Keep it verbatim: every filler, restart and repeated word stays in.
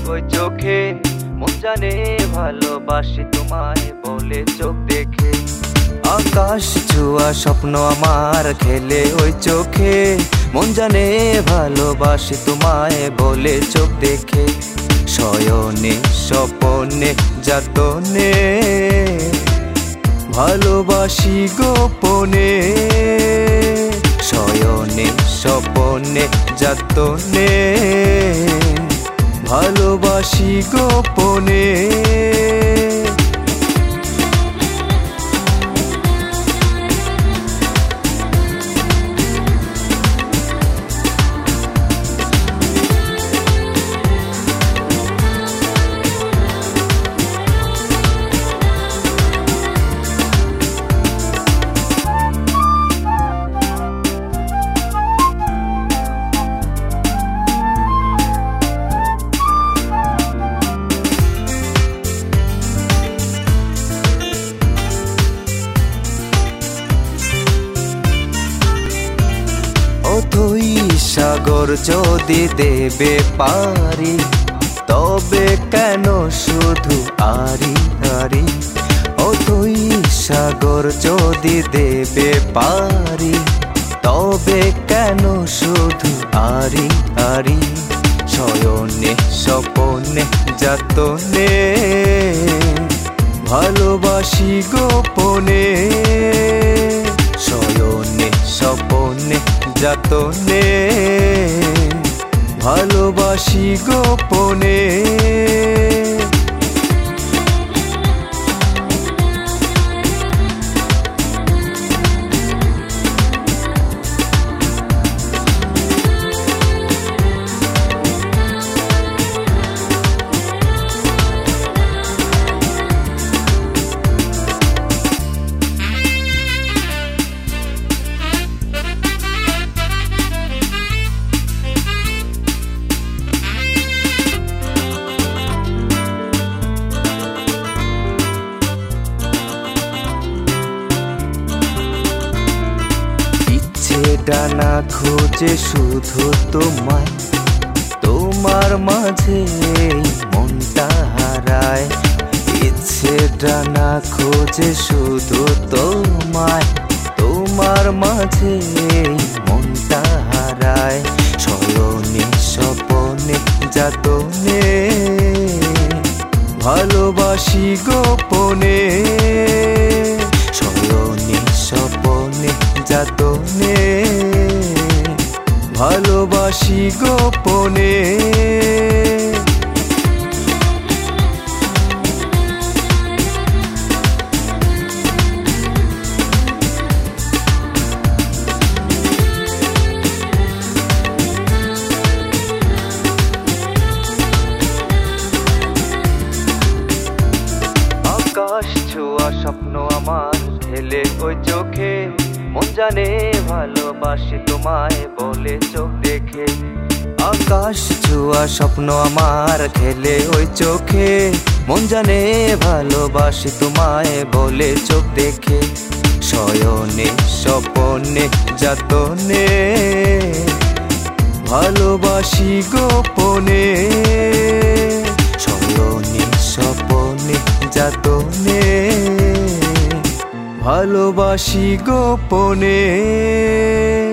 ওই চোখে, মন জানে ভালোবাসি তোমায় বলে চোখ দেখে। আকাশ ছোঁয়া স্বপ্ন আমার খেলে ওই চোখে, মন জানে ভালোবাসি তোমায় বলে চোখ দেখে। শয়নে স্বপনে যাতনে ভালোবাসি গোপনে, শয়নে স্বপনে যাতনে ভালোবাসি গোপনে। অথই সাগর যদি দেবে পারি, তবে কেন শুধু আরি আরি। অথই সাগর যদি দেবে পারি, তবে কেন শুধু আরি আরি। শয়নে স্বপনে যাতনে ভালোবাসি গোপনে, শয়নে স্বপনে যাতনে ভালোবাসি গোপনে। ডানা খোঁজে শুধু তোমায়, তোমার মাঝে মনটা হারায়। ইচ্ছে ডানা খোঁজে শুধু তোমায়, তোমার মাঝে মনটা হারায়। শয়নে স্বপনে যাতনে ভালোবাসি গোপনে, শয়নে স্বপনে যাতনে ভালোবাসি গোপনে। আকাশ ছোঁয়া স্বপ্ন আমার খেলে ওই চোখে, মন জানে ভালোবাসি তোমায় বলে চোখ দেখে। আকাশ ছোঁয়া স্বপ্ন আমার খেলে ওই চোখে, মন জানে ভালোবাসি তোমায় বলে চোখ দেখে। শয়নে স্বপনে যাতনে ভালোবাসি গোপনে, শয়নে স্বপনে যাতনে ভালোবাসি গোপনে।